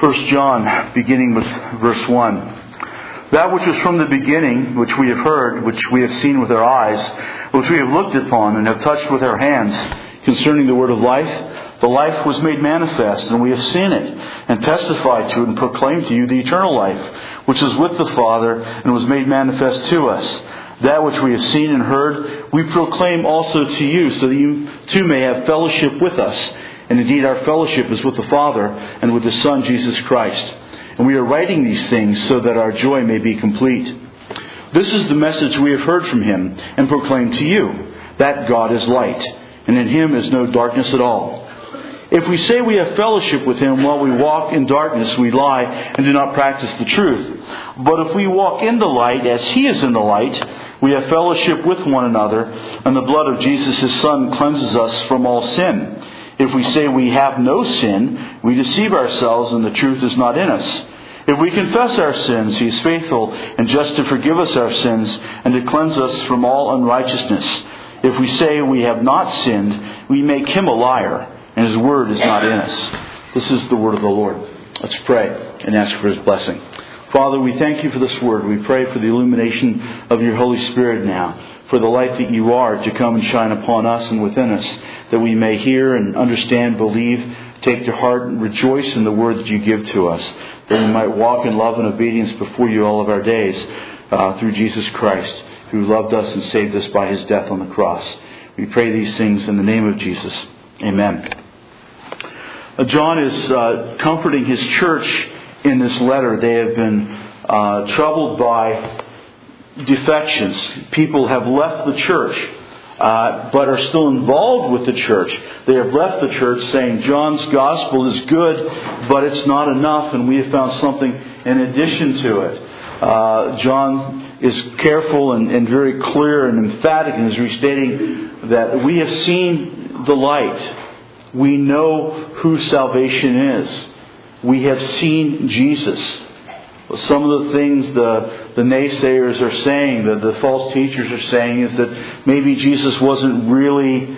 1 John, beginning with verse 1. That which was from the beginning, which we have heard, which we have seen with our eyes, which we have looked upon and have touched with our hands, concerning the word of life, the life was made manifest, and we have seen it, and testified to it, and proclaimed to you the eternal life, which is with the Father, and was made manifest to us. That which we have seen and heard, we proclaim also to you, so that you too may have fellowship with us. And indeed our fellowship is with the Father and with the Son, Jesus Christ. And we are writing these things so that our joy may be complete. This is the message we have heard from Him and proclaimed to you, that God is light, and in Him is no darkness at all. If we say we have fellowship with Him while we walk in darkness, we lie and do not practice the truth. But if we walk in the light as He is in the light, we have fellowship with one another, and the blood of Jesus His Son cleanses us from all sin. If we say we have no sin, we deceive ourselves and the truth is not in us. If we confess our sins, He is faithful and just to forgive us our sins and to cleanse us from all unrighteousness. If we say we have not sinned, we make Him a liar, and His word is not in us. This is the word of the Lord. Let's pray and ask for His blessing. Father, we thank You for this word. We pray for the illumination of Your Holy Spirit now, for the light that You are to come and shine upon us and within us, that we may hear and understand, believe, take to heart, and rejoice in the word that You give to us, that we might walk in love and obedience before You all of our days, through Jesus Christ, who loved us and saved us by His death on the cross. We pray these things in the name of Jesus. Amen. John is comforting his church in this letter. They have been troubled by defections. People have left the church, but are still involved with the church. They have left the church saying John's gospel is good, but it's not enough, and we have found something in addition to it. John is careful and very clear and emphatic in his restating that we have seen the light. We know who salvation is. We have seen Jesus. Some of the things the naysayers are saying, the false teachers are saying, is that maybe Jesus wasn't really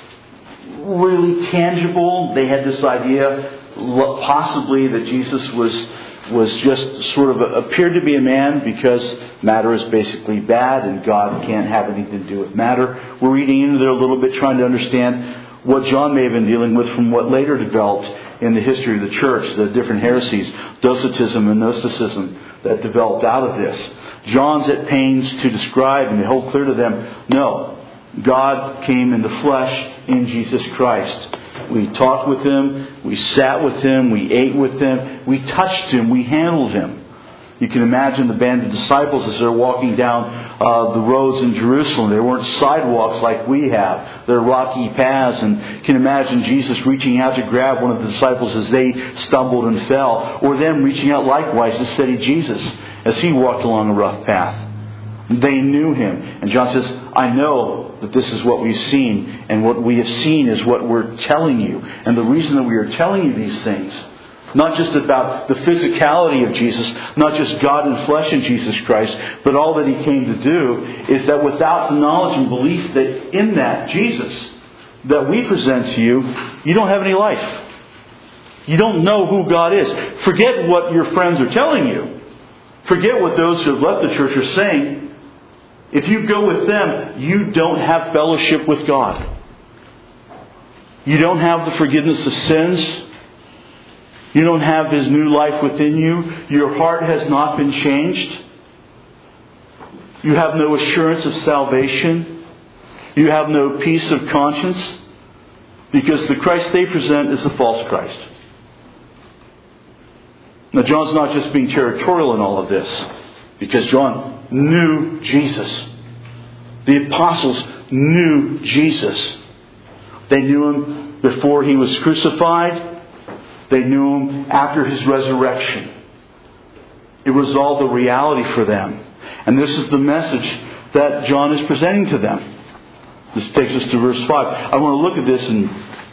tangible. They had this idea possibly that Jesus was just sort of appeared to be a man because matter is basically bad and God can't have anything to do with matter. We're reading into there a little bit trying to understand what John may have been dealing with from what later developed in the history of the church, the different heresies, Docetism and Gnosticism that developed out of this. John's at pains to describe and to hold clear to them, no, God came in the flesh in Jesus Christ. We talked with Him, we sat with Him, we ate with Him, we touched Him, we handled Him. You can imagine the band of disciples as they're walking down the roads in Jerusalem. There weren't sidewalks like we have. They're rocky paths. And you can imagine Jesus reaching out to grab one of the disciples as they stumbled and fell. Or them reaching out likewise to steady Jesus as He walked along a rough path. They knew Him. And John says, I know that this is what we've seen. And what we have seen is what we're telling you. And the reason that we are telling you these things, not just about the physicality of Jesus, not just God in flesh in Jesus Christ, but all that He came to do, is that without the knowledge and belief that in that Jesus that we present to you, you don't have any life. You don't know who God is. Forget what your friends are telling you. Forget what those who have left the church are saying. If you go with them, you don't have fellowship with God. You don't have the forgiveness of sins. You don't have His new life within you. Your heart has not been changed. You have no assurance of salvation. You have no peace of conscience. Because the Christ they present is the false Christ. Now John's not just being territorial in all of this. Because John knew Jesus. The apostles knew Jesus. They knew Him before He was crucified. They knew Him after His resurrection. It was all the reality for them. And this is the message that John is presenting to them. This takes us to verse 5. I want to look at this in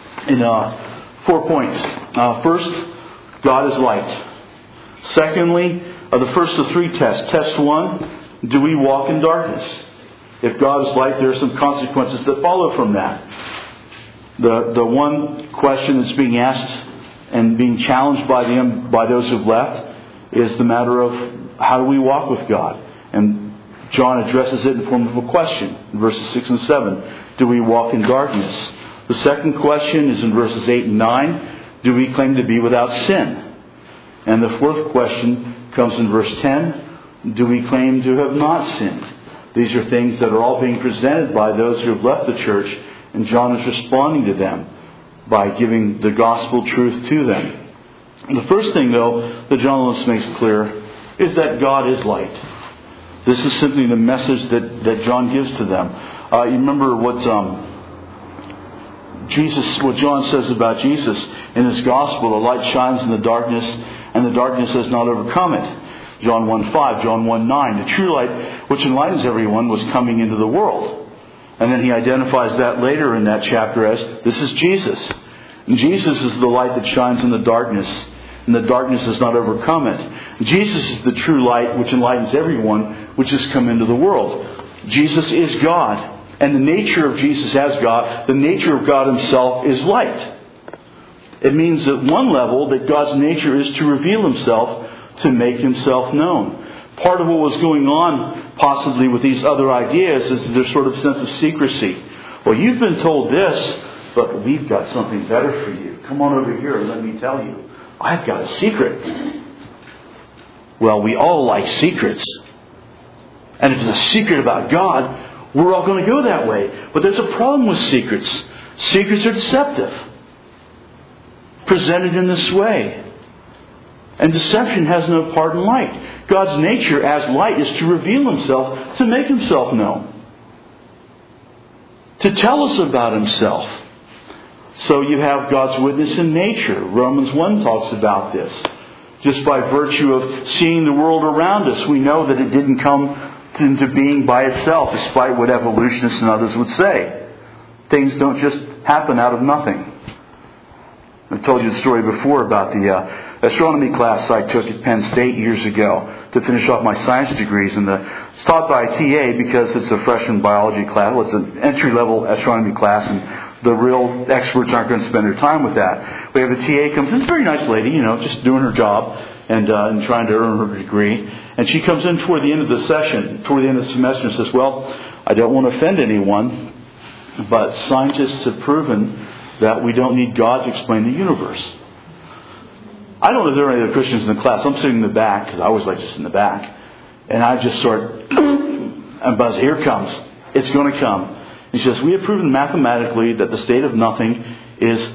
4 points. First, God is light. Secondly, the first of 3 tests. Test 1, do we walk in darkness? If God is light, there are some consequences that follow from that. The one question that's being asked and being challenged by them, by those who've left, is the matter of how do we walk with God? And John addresses it in the form of a question in verses 6 and 7. Do we walk in darkness? The second question is in verses 8 and 9. Do we claim to be without sin? And the fourth question comes in verse 10. Do we claim to have not sinned? These are things that are all being presented by those who have left the church, and John is responding to them by giving the gospel truth to them. And the first thing, though, that John Lewis makes clear is that God is light. This is simply the message that John gives to them. You remember what John says about Jesus in his gospel: the light shines in the darkness, and the darkness has not overcome it. John 1:5, John 1:9. The true light which enlightens everyone was coming into the world. And then he identifies that later in that chapter as, this is Jesus. And Jesus is the light that shines in the darkness, and the darkness has not overcome it. Jesus is the true light which enlightens everyone which has come into the world. Jesus is God. And the nature of Jesus as God, the nature of God Himself, is light. It means at one level that God's nature is to reveal Himself, to make Himself known. Part of what was going on possibly with these other ideas is their sort of sense of secrecy. Well, you've been told this, but we've got something better for you. Come on over here and let me tell you. I've got a secret. Well, we all like secrets. And if it's a secret about God, we're all going to go that way. But there's a problem with secrets. Secrets are deceptive. Presented in this way. And deception has no part in light. God's nature as light is to reveal Himself, to make Himself known. To tell us about Himself. So you have God's witness in nature. Romans 1 talks about this. Just by virtue of seeing the world around us, we know that it didn't come into being by itself, despite what evolutionists and others would say. Things don't just happen out of nothing. I told you the story before about the astronomy class I took at Penn State years ago to finish off my science degrees. And it's taught by a TA because it's a freshman biology class. Well, it's an entry-level astronomy class, and the real experts aren't going to spend their time with that. We have a TA comes in, it's a very nice lady, just doing her job and trying to earn her degree. And she comes in toward the end of the session, toward the end of the semester, and says, well, I don't want to offend anyone, but scientists have proven that we don't need God to explain the universe. I don't know if there are any other Christians in the class. I'm sitting in the back, because I always like to sit in the back. And I just and buzz, here it comes. It's going to come. And she says, we have proven mathematically that the state of nothing is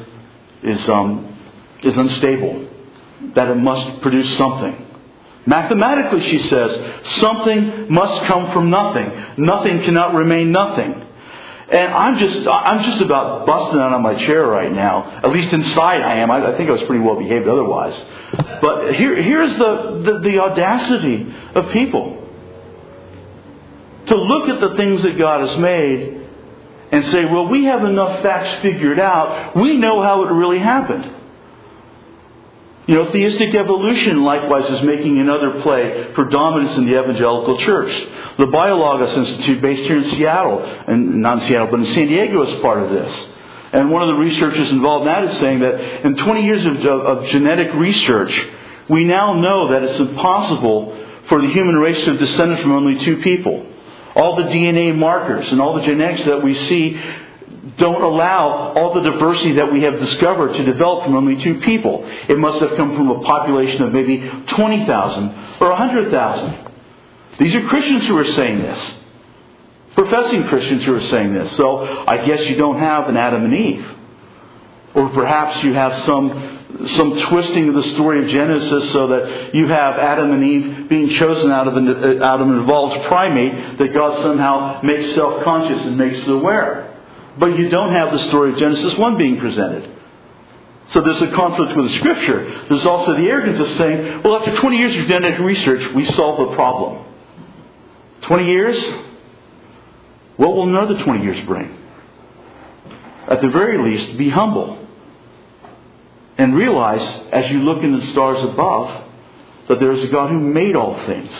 unstable. That it must produce something. Mathematically, she says, something must come from nothing. Nothing cannot remain nothing. And I'm just about busting out of my chair right now. At least inside I am. I think I was pretty well behaved otherwise. But here's the audacity of people. To look at the things that God has made and say, well, we have enough facts figured out. We know how it really happened. Theistic evolution likewise is making another play for dominance in the evangelical church. The Biologos Institute, based here in Seattle, and not in Seattle, but in San Diego, is part of this. And one of the researchers involved in that is saying that in 20 years of genetic research, we now know that it's impossible for the human race to have descended from only two people. All the DNA markers and all the genetics that we see don't allow all the diversity that we have discovered to develop from only two people. It must have come from a population of maybe 20,000 or 100,000. These are Christians who are saying this. Professing Christians who are saying this. So I guess you don't have an Adam and Eve. Or perhaps you have some twisting of the story of Genesis so that you have Adam and Eve being chosen out of an evolved primate that God somehow makes self-conscious and makes aware. But you don't have the story of Genesis 1 being presented. So there's a conflict with the Scripture. There's also the arrogance of saying, well, after 20 years of genetic research, we solved the problem. 20 years? What will another 20 years bring? At the very least, be humble. And realize, as you look in the stars above, that there is a God who made all things.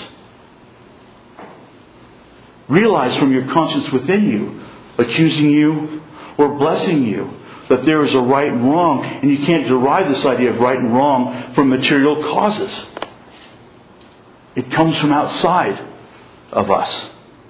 Realize from your conscience within you, accusing you or blessing you, that there is a right and wrong, and you can't derive this idea of right and wrong from material causes. It comes from outside of us.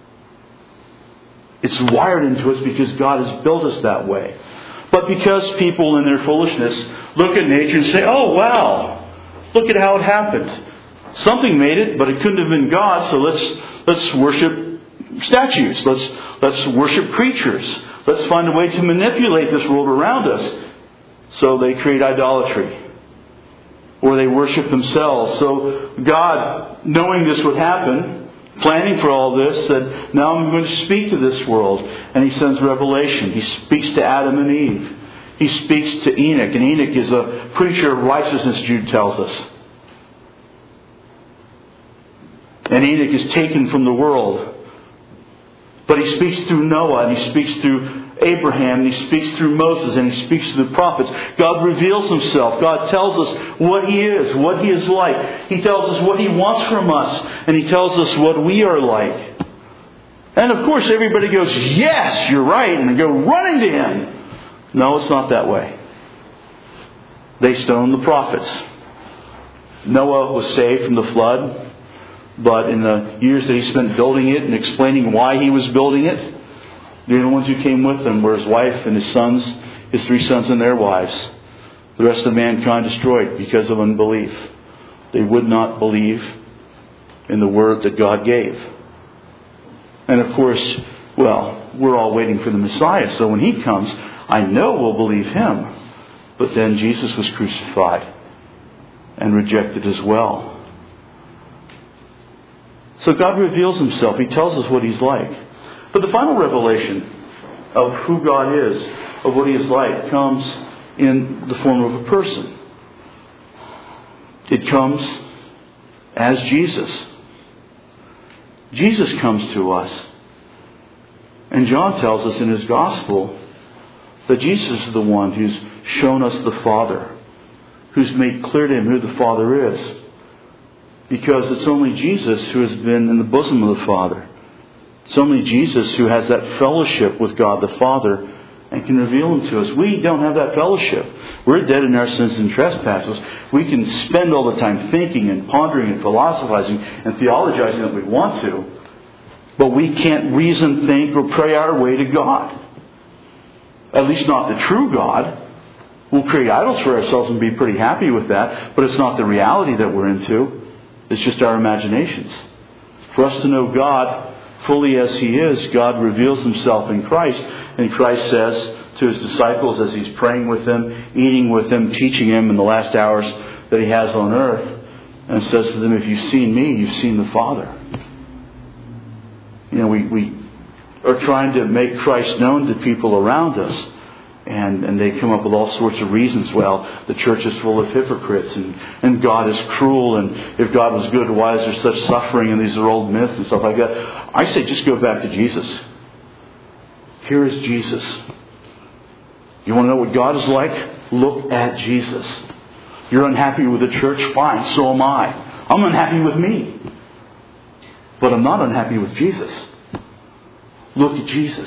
It's wired into us because God has built us that way. But because people in their foolishness look at nature and say, oh wow, look at how it happened. Something made it, but it couldn't have been God, so let's worship statues. Let's worship creatures. Let's find a way to manipulate this world around us. So they create idolatry. Or they worship themselves. So God, knowing this would happen, planning for all this, said, now I'm going to speak to this world. And He sends revelation. He speaks to Adam and Eve. He speaks to Enoch. And Enoch is a preacher of righteousness, Jude tells us. And Enoch is taken from the world. But he speaks through Noah, and he speaks through Abraham, and he speaks through Moses, and he speaks through the prophets. God reveals Himself. God tells us what He is, what He is like. He tells us what He wants from us, and He tells us what we are like. And of course everybody goes, yes, you're right, and they go running to Him. No, it's not that way. They stoned the prophets. Noah was saved from the flood. But in the years that he spent building it and explaining why he was building it, the only ones who came with him were his wife and his sons, his 3 sons and their wives. The rest of mankind destroyed because of unbelief. They would not believe in the word that God gave. And of course, well, we're all waiting for the Messiah. So when He comes, I know we'll believe Him. But then Jesus was crucified and rejected as well. So God reveals Himself. He tells us what He's like. But the final revelation of who God is, of what He is like, comes in the form of a person. It comes as Jesus. Jesus comes to us. And John tells us in his Gospel that Jesus is the one who's shown us the Father, who's made clear to Him who the Father is. Because it's only Jesus who has been in the bosom of the Father. It's only Jesus who has that fellowship with God the Father and can reveal Him to us. We don't have that fellowship. We're dead in our sins and trespasses. We can spend all the time thinking and pondering and philosophizing and theologizing that we want to. But we can't reason, think, or pray our way to God. At least not the true God. We'll create idols for ourselves and be pretty happy with that. But it's not the reality that we're into. It's just our imaginations. For us to know God fully as He is, God reveals Himself in Christ. And Christ says to His disciples as He's praying with them, eating with them, teaching them in the last hours that He has on earth, and says to them, if you've seen Me, you've seen the Father. You know, we are trying to make Christ known to people around us. And they come up with all sorts of reasons. Well, the church is full of hypocrites and God is cruel, and if God was good, why is there such suffering? And these are old myths and stuff like that. I say just go back to Jesus. Here is Jesus. You want to know what God is like? Look at Jesus. You're unhappy with the church? Fine, so am I. I'm unhappy with me. But I'm not unhappy with Jesus. Look at Jesus.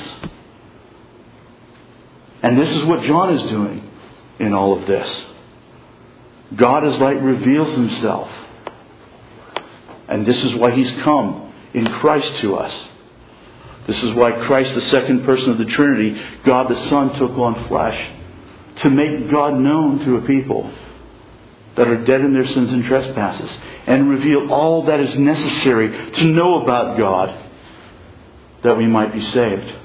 And this is what John is doing in all of this. God as light reveals Himself. And this is why He's come in Christ to us. This is why Christ, the second person of the Trinity, God the Son, took on flesh. To make God known to a people that are dead in their sins and trespasses. And reveal all that is necessary to know about God, that we might be saved.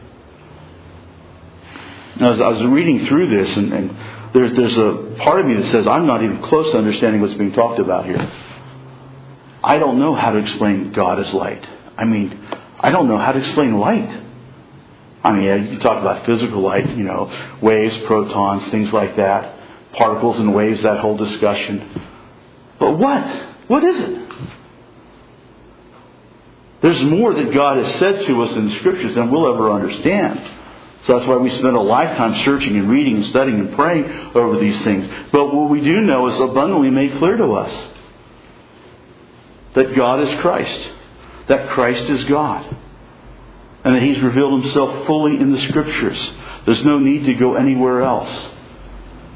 Now, as I was reading through this, and there's a part of me that says, I'm not even close to understanding what's being talked about here. I don't know how to explain God as light. I mean, I don't know how to explain light. I mean, you can talk about physical light, you know, waves, protons, things like that. Particles and waves, that whole discussion. But what? What is it? There's more that God has said to us in the Scriptures than we'll ever understand. So that's why we spend a lifetime searching and reading and studying and praying over these things. But what we do know is abundantly made clear to us. That God is Christ. That Christ is God. And that He's revealed Himself fully in the Scriptures. There's no need to go anywhere else.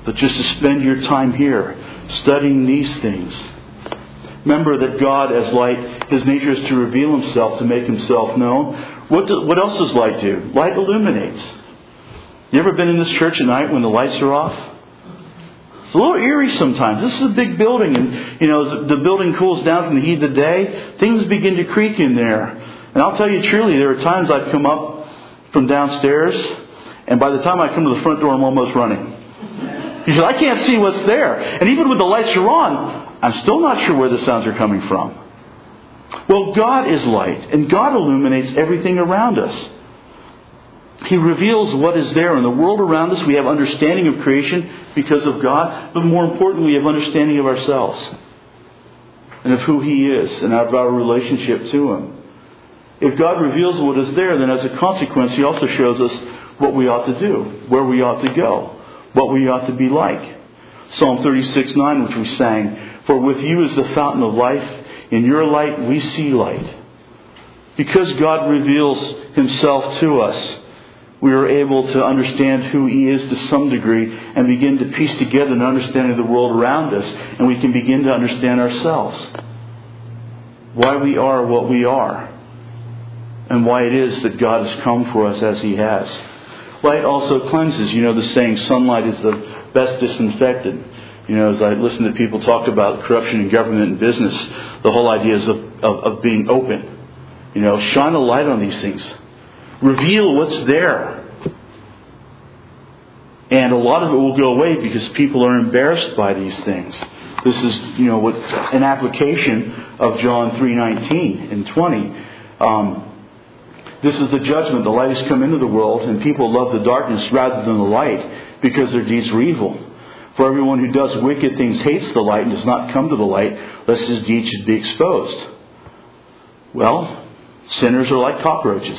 but just to spend your time here studying these things. Remember that God as light, His nature is to reveal Himself, to make Himself known. What else does light do? Light illuminates. You ever been in this church at night when the lights are off? It's a little eerie sometimes. This is a big building, and as the building cools down from the heat of the day, things begin to creak in there. And I'll tell you truly, there are times I've come up from downstairs, and by the time I come to the front door, I'm almost running. Because I can't see what's there. And even when the lights are on, I'm still not sure where the sounds are coming from. Well, God is light, and God illuminates everything around us. He reveals what is there in the world around us. We have understanding of creation because of God, but more importantly, we have understanding of ourselves and of who He is and of our relationship to Him. If God reveals what is there, then as a consequence, He also shows us what we ought to do, where we ought to go, what we ought to be like. Psalm 36:9, which we sang, "For with you is the fountain of life. In your light we see light." Because God reveals Himself to us, we are able to understand who He is to some degree and begin to piece together an understanding of the world around us, and we can begin to understand ourselves. Why we are what we are, and why it is that God has come for us as He has. Light also cleanses. You know the saying, sunlight is the best disinfectant. As I listen to people talk about corruption in government and business, the whole idea is of being open. Shine a light on these things. Reveal what's there. And a lot of it will go away because people are embarrassed by these things. This is, what an application of John 3:19 and 20. This is the judgment. The light has come into the world, and people love the darkness rather than the light because their deeds were evil. For everyone who does wicked things hates the light and does not come to the light, lest his deeds should be exposed. Well, sinners are like cockroaches.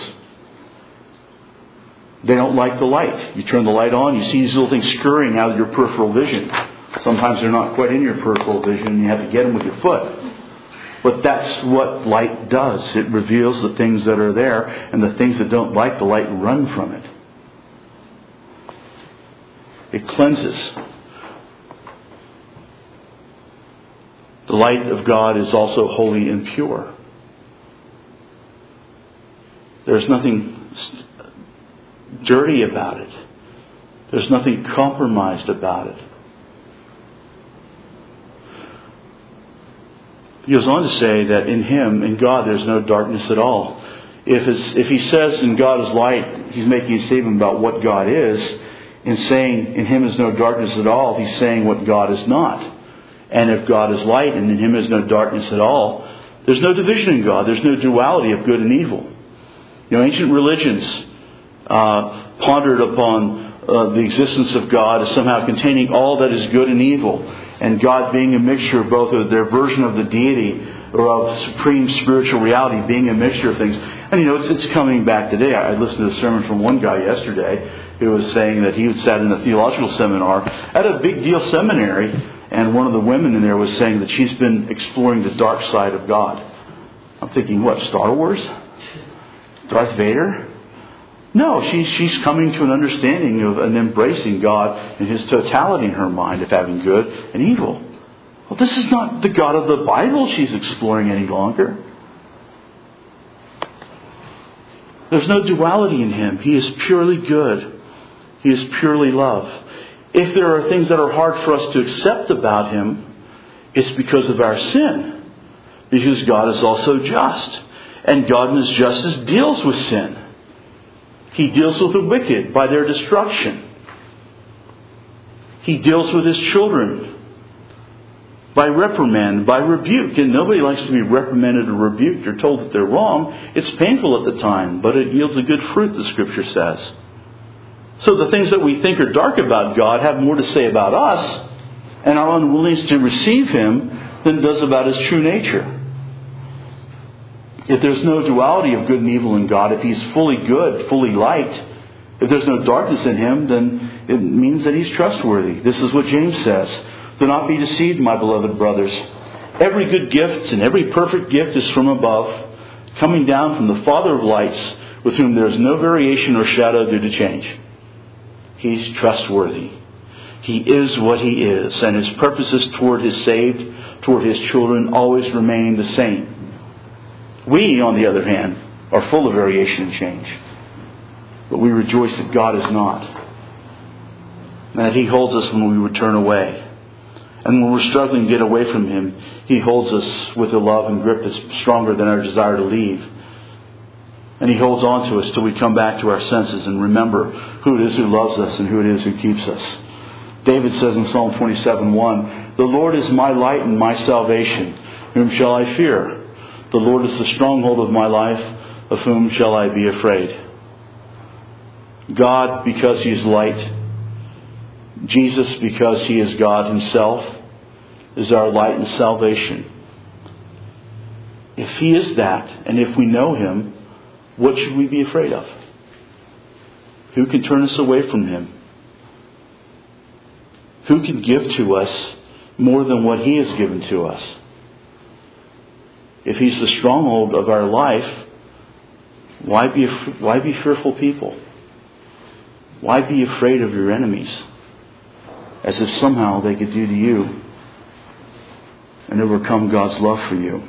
They don't like the light. You turn the light on, you see these little things scurrying out of your peripheral vision. Sometimes they're not quite in your peripheral vision, and you have to get them with your foot. But that's what light does. It reveals the things that are there, and the things that don't like the light run from it. It cleanses. The light of God is also holy and pure. There's nothing dirty about it. There's nothing compromised about it. He goes on to say that in Him, in God, there's no darkness at all. If He says in God is light, He's making a statement about what God is. In saying in Him is no darkness at all, He's saying what God is not. And if God is light and in Him is no darkness at all, there's no division in God. There's no duality of good and evil. Ancient religions pondered upon the existence of God as somehow containing all that is good and evil, and God being a mixture of both of their version of the deity or of supreme spiritual reality being a mixture of things. And it's coming back today. I listened to a sermon from one guy yesterday who was saying that he had sat in a theological seminar at a big deal seminary, and one of the women in there was saying that she's been exploring the dark side of God. I'm thinking, what, Star Wars? Darth Vader? No, she's coming to an understanding of and embracing God in His totality in her mind of having good and evil. Well, this is not the God of the Bible she's exploring any longer. There's no duality in Him. He is purely good. He is purely love. If there are things that are hard for us to accept about Him, it's because of our sin. Because God is also just. And God in His justice deals with sin. He deals with the wicked by their destruction. He deals with His children by reprimand, by rebuke. And nobody likes to be reprimanded or rebuked or told that they're wrong. It's painful at the time, but it yields a good fruit, the Scripture says. So the things that we think are dark about God have more to say about us and our unwillingness to receive Him than it does about His true nature. If there's no duality of good and evil in God, if He's fully good, fully light, if there's no darkness in Him, then it means that He's trustworthy. This is what James says. Do not be deceived, my beloved brothers. Every good gift and every perfect gift is from above, coming down from the Father of lights, with whom there is no variation or shadow due to change. He's trustworthy. He is what He is, and His purposes toward His saved, toward His children, always remain the same. We, on the other hand, are full of variation and change. But we rejoice that God is not. And that He holds us when we would turn away. And when we're struggling to get away from Him, He holds us with a love and grip that's stronger than our desire to leave. And He holds on to us till we come back to our senses and remember who it is who loves us and who it is who keeps us. David says in Psalm 27:1, "The Lord is my light and my salvation. Whom shall I fear? The Lord is the stronghold of my life. Of whom shall I be afraid?" God, because He is light. Jesus, because He is God Himself, is our light and salvation. If He is that, and if we know Him, what should we be afraid of? Who can turn us away from Him? Who can give to us more than what He has given to us? If He's the stronghold of our life, why be fearful people? Why be afraid of your enemies? As if somehow they could do to you and overcome God's love for you.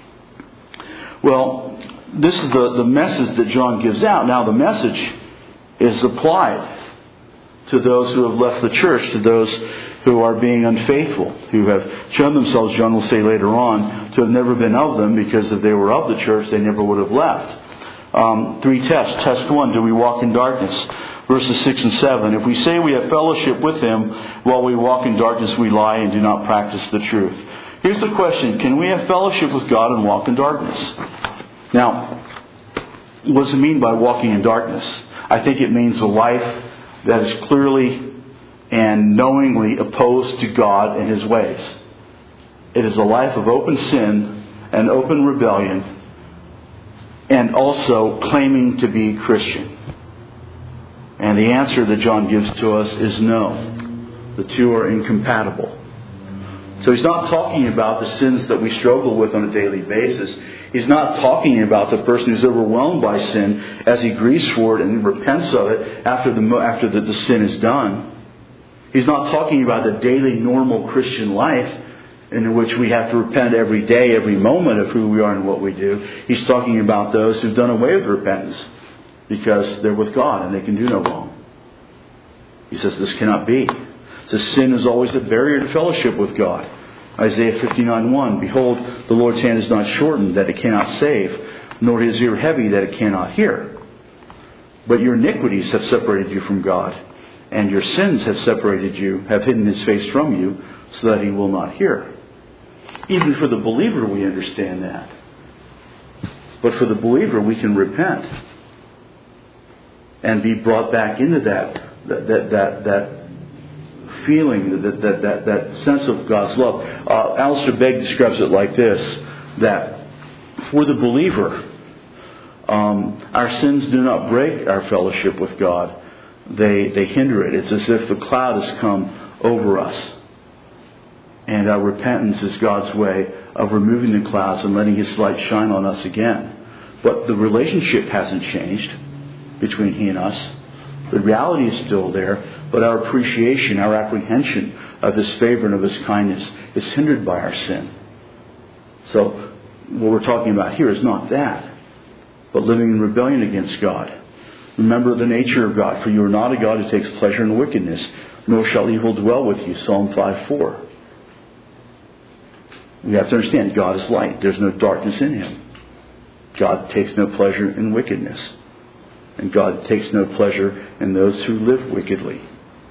Well, this is the message that John gives out. Now the message is applied to those who have left the church, to those who are being unfaithful, who have shown themselves, John will say later on, to have never been of them, because if they were of the church, they never would have left. 3 tests. Test 1, do we walk in darkness? Verses 6 and 7. If we say we have fellowship with Him while we walk in darkness, we lie and do not practice the truth. Here's the question. Can we have fellowship with God and walk in darkness? Now, what does it mean by walking in darkness? I think it means a life that is clearly and knowingly opposed to God and His ways. It is a life of open sin and open rebellion, and also claiming to be Christian. And the answer that John gives to us is no. The two are incompatible. So he's not talking about the sins that we struggle with on a daily basis. He's not talking about the person who's overwhelmed by sin as he grieves for it and repents of it after the sin is done. He's not talking about the daily normal Christian life in which we have to repent every day, every moment of who we are and what we do. He's talking about those who've done away with repentance because they're with God and they can do no wrong. He says this cannot be. He says sin is always a barrier to fellowship with God. Isaiah 59:1, "Behold, the Lord's hand is not shortened that it cannot save, nor His ear heavy that it cannot hear. But your iniquities have separated you from God, and your sins have separated you, have hidden His face from you, so that He will not hear." Even for the believer we understand that. But for the believer we can repent and be brought back into that feeling, that sense of God's love. Alistair Begg describes it like this, that for the believer, our sins do not break our fellowship with God. They hinder it. It's as if the cloud has come over us. And our repentance is God's way of removing the clouds and letting His light shine on us again. But the relationship hasn't changed between He and us. The reality is still there, but our appreciation, our apprehension of His favor and of His kindness is hindered by our sin. So what we're talking about here is not that, but living in rebellion against God. Remember the nature of God, for you are not a God who takes pleasure in wickedness, nor shall evil dwell with you. Psalm 5:4. We have to understand God is light. There's no darkness in Him. God takes no pleasure in wickedness. And God takes no pleasure in those who live wickedly.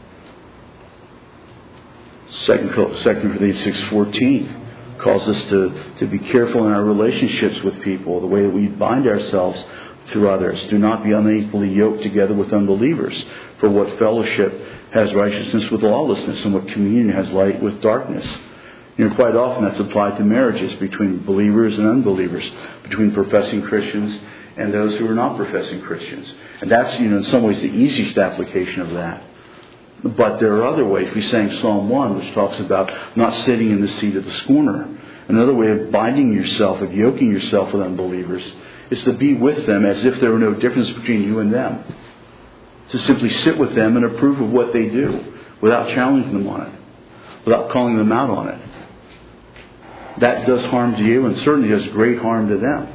2 Corinthians 6:14 calls us to be careful in our relationships with people, the way that we bind ourselves to others. Do not be unequally yoked together with unbelievers. For what fellowship has righteousness with lawlessness, and what communion has light with darkness? Quite often that's applied to marriages between believers and unbelievers, between professing Christians and those who are not professing Christians. And that's, in some ways, the easiest application of that. But there are other ways. We sang Psalm 1, which talks about not sitting in the seat of the scorner. Another way of binding yourself, of yoking yourself with unbelievers, is to be with them as if there were no difference between you and them. To simply sit with them and approve of what they do, without challenging them on it, without calling them out on it. That does harm to you and certainly does great harm to them.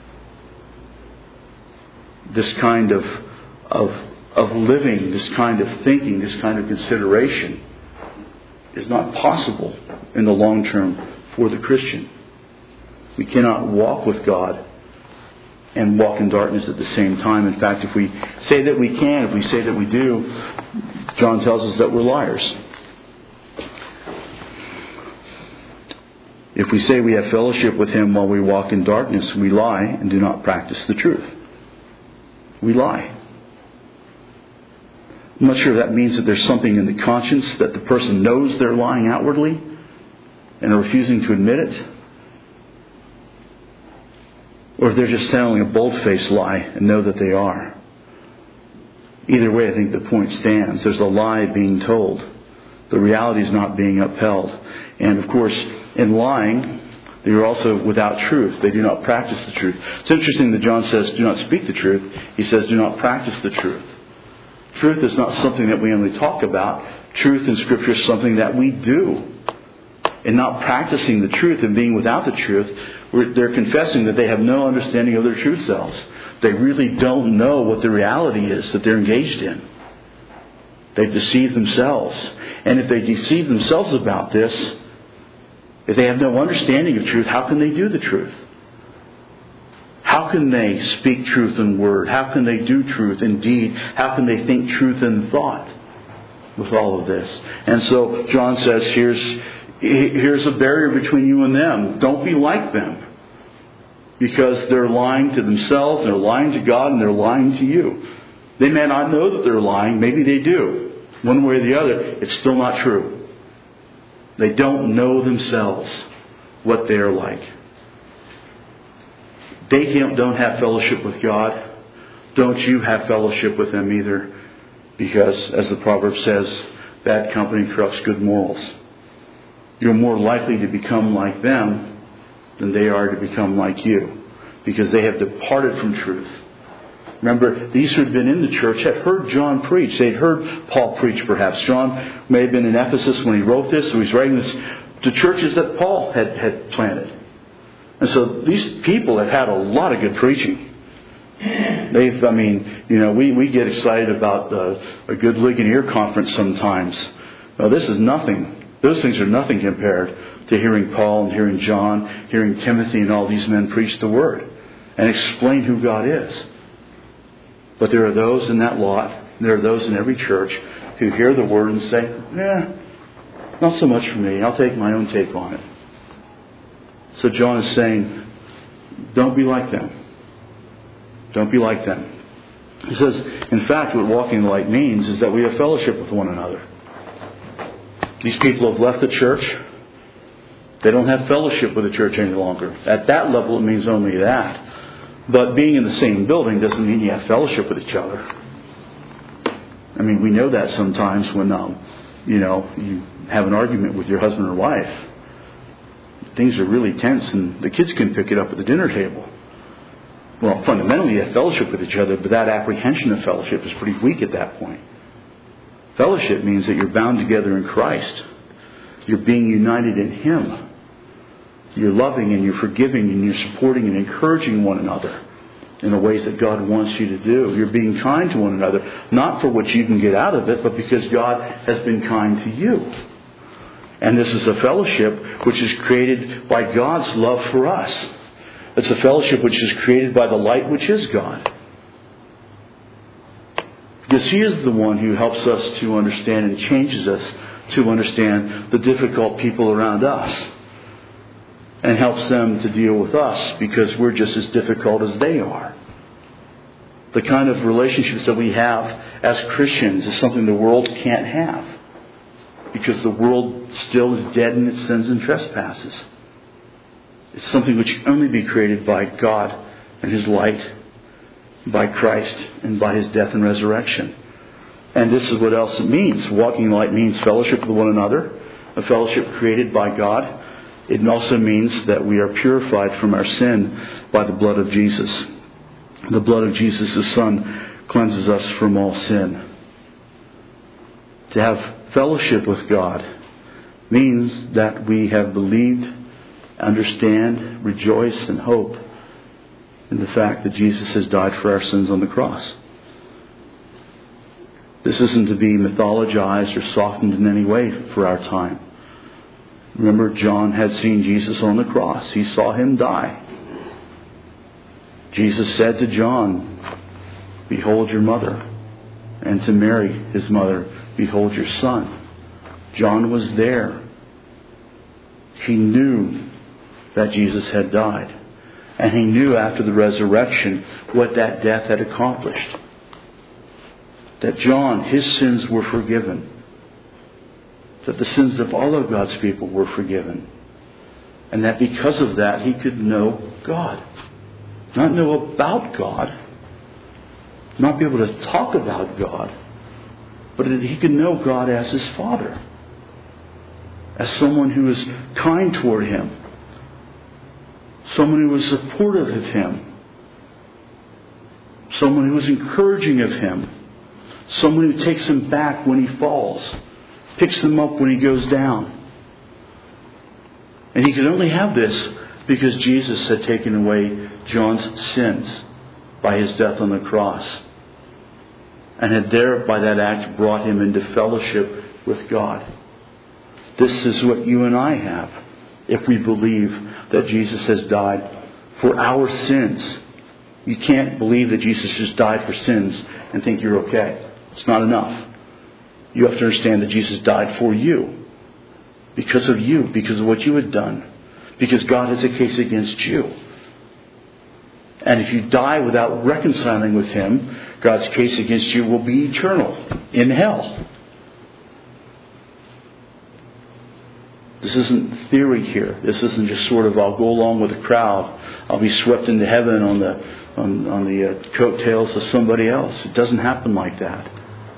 This kind of living, this kind of thinking, this kind of consideration is not possible in the long term for the Christian. We cannot walk with God and walk in darkness at the same time. In fact, if we say that we can, if we say that we do, John tells us that we're liars. If we say we have fellowship with Him while we walk in darkness, we lie and do not practice the truth. We lie. I'm not sure if that means that there's something in the conscience that the person knows they're lying outwardly and are refusing to admit it. Or if they're just telling a bold-faced lie and know that they are. Either way, I think the point stands. There's a lie being told. The reality is not being upheld. And of course, in lying, they are also without truth. They do not practice the truth. It's interesting that John says, do not speak the truth. He says, do not practice the truth. Truth is not something that we only talk about. Truth in Scripture is something that we do. And not practicing the truth and being without the truth, they're confessing that they have no understanding of their truth selves. They really don't know what the reality is that they're engaged in. They've deceived themselves. And if they deceive themselves about this, if they have no understanding of truth, how can they do the truth? How can they speak truth in word? How can they do truth in deed? How can they think truth in thought with all of this? And so John says, here's a barrier between you and them. Don't be like them. Because they're lying to themselves, they're lying to God, and they're lying to you. They may not know that they're lying. Maybe they do. One way or the other, it's still not true. They don't know themselves what they're like. They don't have fellowship with God. Don't you have fellowship with them either. Because, as the proverb says, bad company corrupts good morals. You're more likely to become like them than they are to become like you. Because they have departed from truth. Remember, these who had been in the church had heard John preach. They'd heard Paul preach, perhaps. John may have been in Ephesus when he wrote this, so he's writing this to churches that Paul had planted. And so these people have had a lot of good preaching. We get excited about a good Ligonier conference sometimes. Well, this is nothing. Those things are nothing compared to hearing Paul and hearing John, hearing Timothy and all these men preach the Word and explain who God is. But there are those in that lot, there are those in every church who hear the Word and say, not so much for me. I'll take my own take on it. So John is saying, don't be like them. Don't be like them. He says, in fact, what walking in the light means is that we have fellowship with one another. These people have left the church. They don't have fellowship with the church any longer. At that level, it means only that. But being in the same building doesn't mean you have fellowship with each other. I mean, we know that sometimes when, you have an argument with your husband or wife. Things are really tense and the kids can pick it up at the dinner table. Well, fundamentally you have fellowship with each other, but that apprehension of fellowship is pretty weak at that point. Fellowship means that you're bound together in Christ. You're being united in Him. You're loving and you're forgiving and you're supporting and encouraging one another in the ways that God wants you to do. You're being kind to one another, not for what you can get out of it, but because God has been kind to you. And this is a fellowship which is created by God's love for us. It's a fellowship which is created by the light which is God. Because He is the one who helps us to understand and changes us to understand the difficult people around us. And helps them to deal with us because we're just as difficult as they are. The kind of relationships that we have as Christians is something the world can't have. Because the world still is dead in its sins and trespasses. It's something which can only be created by God and His light, by Christ, and by His death and resurrection. And this is what else it means. Walking in light means fellowship with one another, a fellowship created by God. It also means that we are purified from our sin by the blood of Jesus. The blood of Jesus, His Son, cleanses us from all sin. To have Fellowship with God means that we have believed, understand, rejoice, and hope in the fact that Jesus has died for our sins on the cross. This isn't to be mythologized or softened in any way for our time. Remember, John had seen Jesus on the cross. He saw him die. Jesus said to John, "Behold your mother," and to Mary, his mother, "Behold your son." John was there. He knew that Jesus had died. And he knew after the resurrection what that death had accomplished. That John, his sins were forgiven. That the sins of all of God's people were forgiven. And that because of that, he could know God. Not know about God. Not be able to talk about God. But that he could know God as his Father. As someone who is kind toward him. Someone who was supportive of him. Someone who was encouraging of him. Someone who takes him back when he falls. Picks him up when he goes down. And he could only have this because Jesus had taken away John's sins by his death on the cross. And had there, by that act, brought him into fellowship with God. This is what you and I have if we believe that Jesus has died for our sins. You can't believe that Jesus just died for sins and think you're okay. It's not enough. You have to understand that Jesus died for you. Because of you. Because of what you had done. Because God has a case against you. And if you die without reconciling with Him, God's case against you will be eternal in hell. This isn't theory here. This isn't just sort of, I'll go along with the crowd. I'll be swept into heaven on the coattails of somebody else. It doesn't happen like that.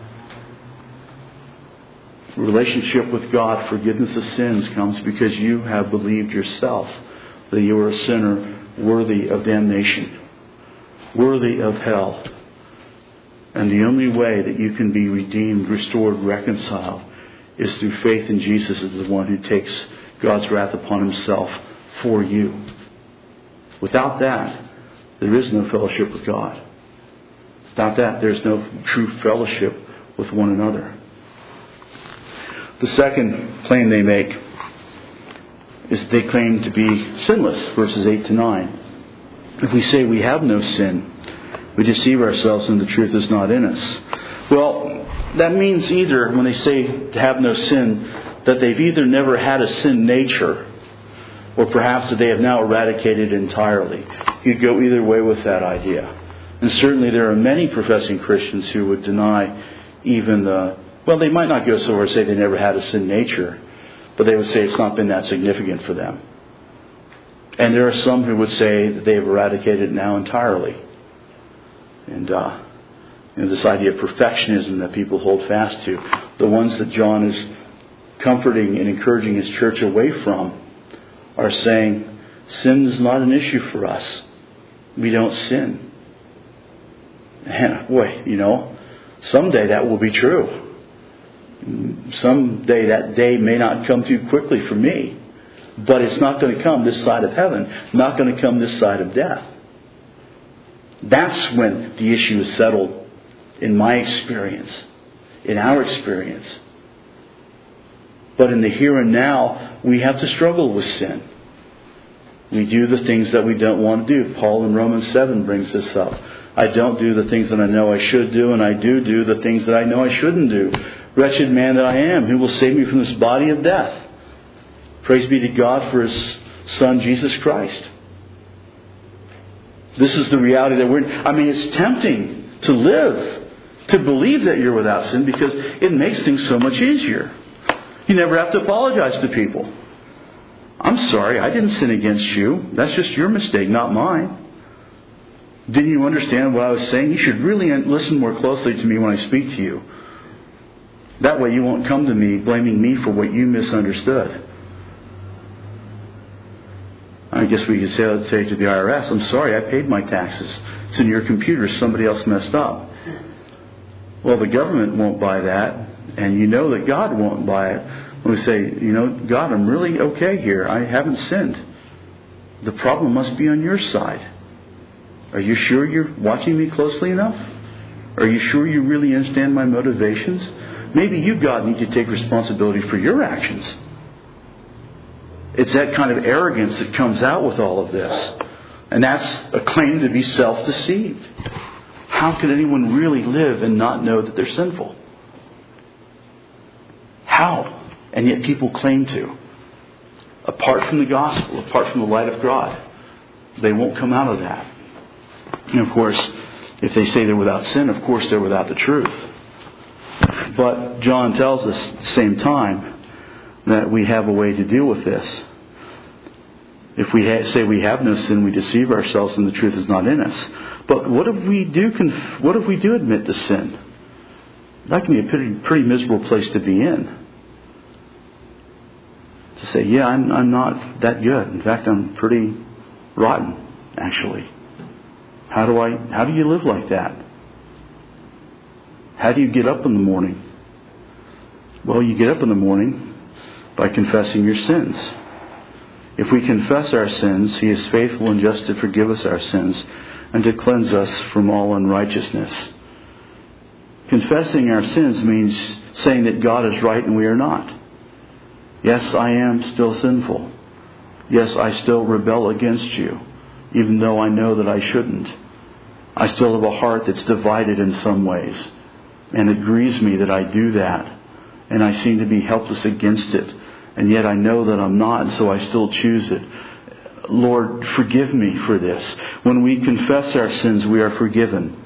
Relationship with God, forgiveness of sins, comes because you have believed yourself that you are a sinner worthy of damnation, worthy of hell. And the only way that you can be redeemed, restored, reconciled is through faith in Jesus as the one who takes God's wrath upon Himself for you. Without that, there is no fellowship with God. Without that, there's no true fellowship with one another. The second claim they make is they claim to be sinless, verses 8 to 9. If we say we have no sin, we deceive ourselves and the truth is not in us. Well, that means either, when they say to have no sin, that they've either never had a sin nature, or perhaps that they have now eradicated it entirely. You could go either way with that idea. And certainly there are many professing Christians who would deny even well, they might not go so far as to say they never had a sin nature, but they would say it's not been that significant for them. And there are some who would say that they have eradicated it now entirely. And this idea of perfectionism that people hold fast to, the ones that John is comforting and encouraging his church away from, are saying, sin is not an issue for us. We don't sin. And boy, someday that will be true. Someday that day may not come too quickly for me. But it's not going to come this side of heaven. Not going to come this side of death. That's when the issue is settled in my experience. In our experience. But in the here and now, we have to struggle with sin. We do the things that we don't want to do. Paul in Romans 7 brings this up. I don't do the things that I know I should do, and I do the things that I know I shouldn't do. Wretched man that I am, who will save me from this body of death? Praise be to God for His Son, Jesus Christ. This is the reality that we're in. I mean, it's tempting to live, to believe that you're without sin, because it makes things so much easier. You never have to apologize to people. I'm sorry, I didn't sin against you. That's just your mistake, not mine. Didn't you understand what I was saying? You should really listen more closely to me when I speak to you. That way you won't come to me blaming me for what you misunderstood. I guess we could say to the IRS, I'm sorry, I paid my taxes. It's in your computer. Somebody else messed up. Well, the government won't buy that. And you know that God won't buy it. When we say, God, I'm really okay here. I haven't sinned. The problem must be on your side. Are you sure you're watching me closely enough? Are you sure you really understand my motivations? Maybe you, God, need to take responsibility for your actions. It's that kind of arrogance that comes out with all of this. And that's a claim to be self-deceived. How can anyone really live and not know that they're sinful? How? And yet people claim to. Apart from the gospel, apart from the light of God, they won't come out of that. And of course, if they say they're without sin, of course they're without the truth. But John tells us at the same time that we have a way to deal with this. If we say we have no sin, we deceive ourselves and the truth is not in us. But what if we do admit to sin? That can be a pretty miserable place to be in. To say, yeah, I'm not that good. In fact, I'm pretty rotten, actually. How do you live like that? How do you get up in the morning? Well, you get up in the morning by confessing your sins. If we confess our sins, He is faithful and just to forgive us our sins and to cleanse us from all unrighteousness. Confessing our sins means saying that God is right and we are not. Yes, I am still sinful. Yes, I still rebel against you, even though I know that I shouldn't. I still have a heart that's divided in some ways. And it grieves me that I do that. And I seem to be helpless against it. And yet I know that I'm not, and so I still choose it. Lord, forgive me for this. When we confess our sins, we are forgiven.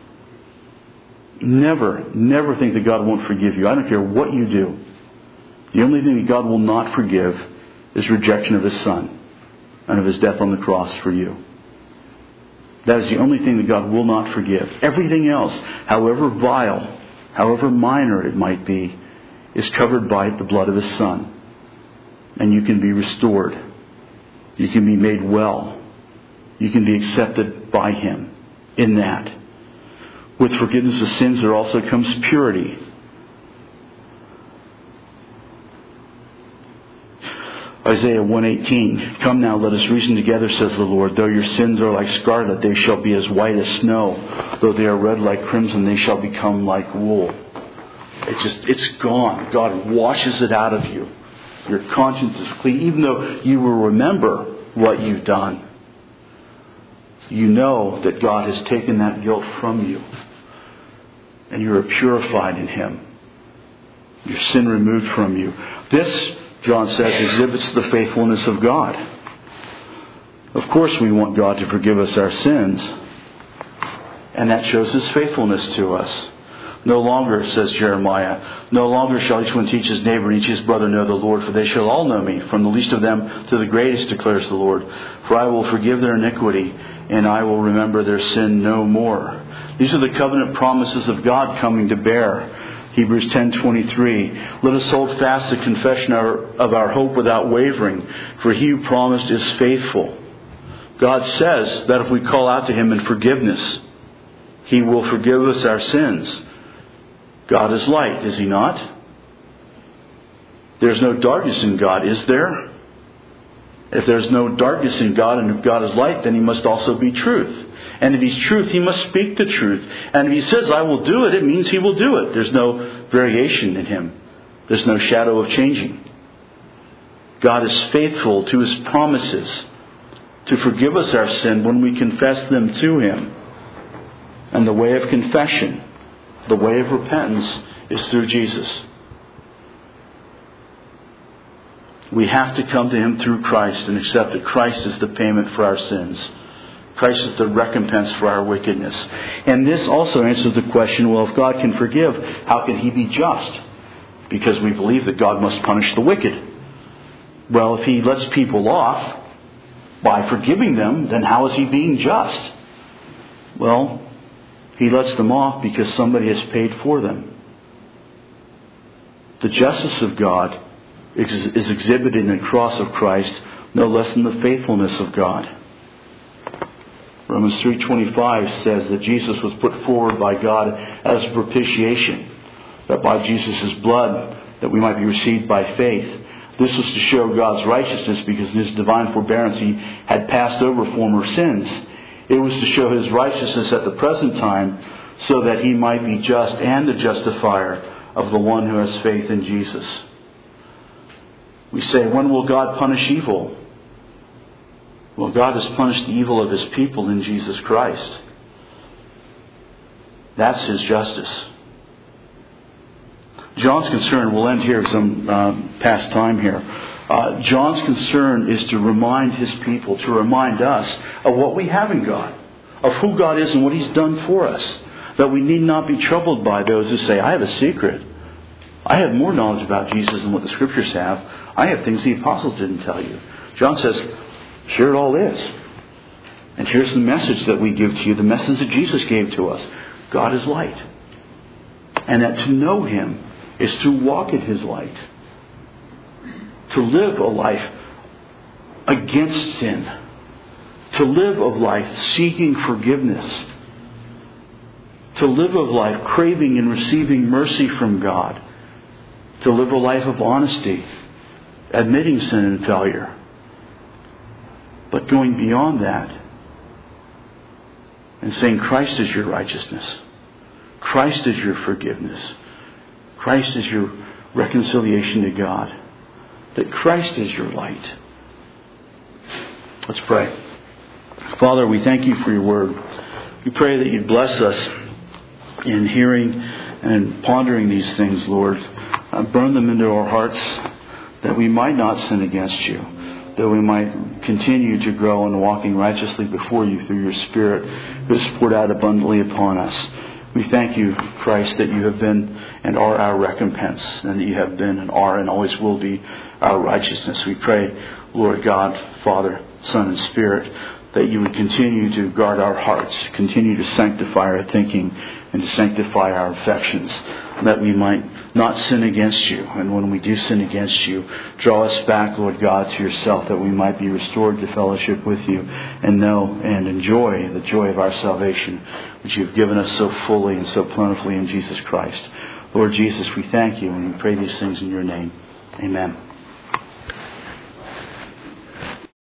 Never think that God won't forgive you. I don't care what you do. The only thing that God will not forgive is rejection of His Son and of His death on the cross for you. That is the only thing that God will not forgive. Everything else, however vile, however minor it might be, is covered by the blood of His Son. And you can be restored. You can be made well. You can be accepted by Him in that. With forgiveness of sins, there also comes purity. Isaiah 1:18, come now, let us reason together, says the Lord. Though your sins are like scarlet, they shall be as white as snow. Though they are red like crimson, they shall become like wool. It's gone. God washes it out of you. Your conscience is clean. Even though you will remember what you've done, you know that God has taken that guilt from you. And you are purified in Him. Your sin removed from you. This, John says, exhibits the faithfulness of God. Of course we want God to forgive us our sins. And that shows His faithfulness to us. No longer, says Jeremiah, no longer shall each one teach his neighbor and each his brother know the Lord, for they shall all know me, from the least of them to the greatest, declares the Lord. For I will forgive their iniquity, and I will remember their sin no more. These are the covenant promises of God coming to bear. Hebrews 10:23. Let us hold fast the confession of our hope without wavering, for He who promised is faithful. God says that if we call out to Him in forgiveness, He will forgive us our sins. God is light, is He not? There's no darkness in God, is there? If there's no darkness in God, and if God is light, then He must also be truth. And if He's truth, He must speak the truth. And if He says, I will do it, it means He will do it. There's no variation in Him. There's no shadow of changing. God is faithful to His promises to forgive us our sin when we confess them to Him. And the way of confession, the way of repentance, is through Jesus. We have to come to Him through Christ and accept that Christ is the payment for our sins. Christ is the recompense for our wickedness. And this also answers the question, well, if God can forgive, how can He be just? Because we believe that God must punish the wicked. Well, if He lets people off by forgiving them, then how is He being just? Well, He lets them off because somebody has paid for them. The justice of God is exhibited in the cross of Christ, no less than the faithfulness of God. Romans 3:25 says that Jesus was put forward by God as propitiation. that by Jesus' blood that we might be received by faith. This was to show God's righteousness, because in His divine forbearance He had passed over former sins. It was to show His righteousness at the present time, so that He might be just and the justifier of the one who has faith in Jesus. We say, when will God punish evil? Well, God has punished the evil of His people in Jesus Christ. That's His justice. John's concern, we'll end here because I'm past time here. John's concern is to remind his people, to remind us of what we have in God, of who God is and what He's done for us. That we need not be troubled by those who say, I have a secret. I have more knowledge about Jesus than what the Scriptures have. I have things the apostles didn't tell you. John says, here it all is. And here's the message that we give to you, the message that Jesus gave to us. God is light. And that to know Him is to walk in His light. To live a life against sin. To live a life seeking forgiveness. To live a life craving and receiving mercy from God. To live a life of honesty, admitting sin and failure. But going beyond that and saying Christ is your righteousness. Christ is your forgiveness. Christ is your reconciliation to God. That Christ is your light. Let's pray. Father, we thank You for Your word. We pray that You'd bless us in hearing and pondering these things, Lord. Burn them into our hearts that we might not sin against You, that we might continue to grow in walking righteously before You through Your Spirit, who is poured out abundantly upon us. We thank You, Christ, that You have been and are our recompense, and that You have been and are and always will be our righteousness. We pray, Lord God, Father, Son, and Spirit, that You would continue to guard our hearts, continue to sanctify our thinking, and to sanctify our affections, that we might not sin against You. And when we do sin against You, draw us back, Lord God, to Yourself, that we might be restored to fellowship with You and know and enjoy the joy of our salvation, which You've given us so fully and so plentifully in Jesus Christ. Lord Jesus, we thank You and we pray these things in Your name. Amen.